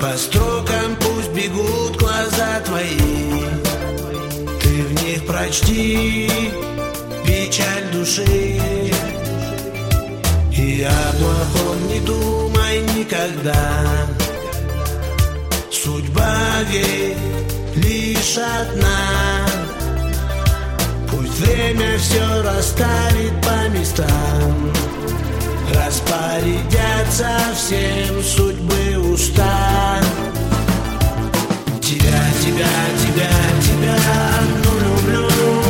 По строкам пусть бегут глаза твои, ты в них прочти печаль души. И о плохом не думай никогда, судьба ведь лишь одна. Пусть время все расставит по местам, распорядятся всем судьбы уста. Тебя одну люблю,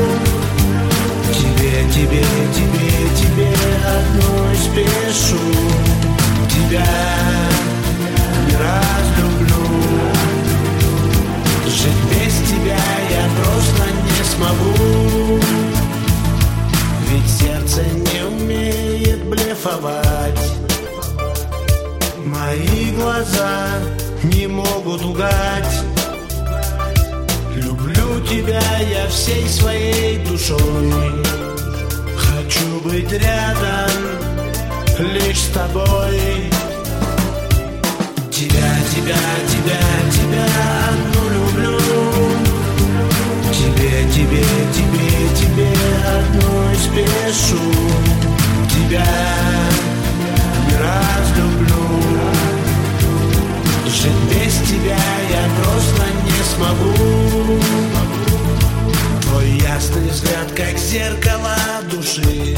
тебе одной спешу. Тебя не разлюблю, жить без тебя я просто не смогу. Ведь сердце не умеет блефовать, мои глаза не могут лгать. Люблю тебя я всей своей душой, хочу быть рядом лишь с тобой. Тебя одну люблю, тебе одной спешу. Тебя не разлюблю, жить без тебя я просто не смогу. Твой ясный взгляд, как зеркало души,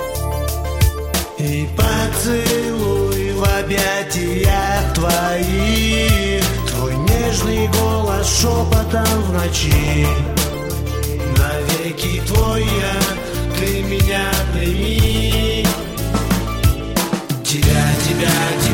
и поцелуй в объятиях твоих. Твой нежный голос шепотом в ночи, навеки твой я, ты меня прими. Тебя